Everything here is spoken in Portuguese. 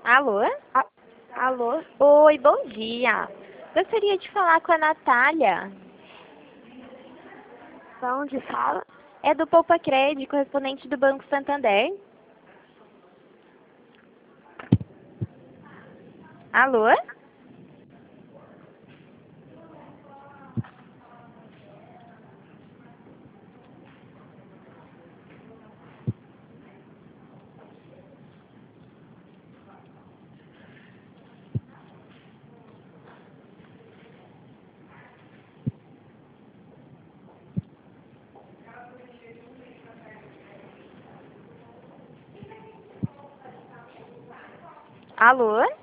Alô? A- Alô? Oi, bom dia. Gostaria de falar com a Natália. Da onde fala? É do Poupa Cred, correspondente do Banco Santander. Alô? Alô?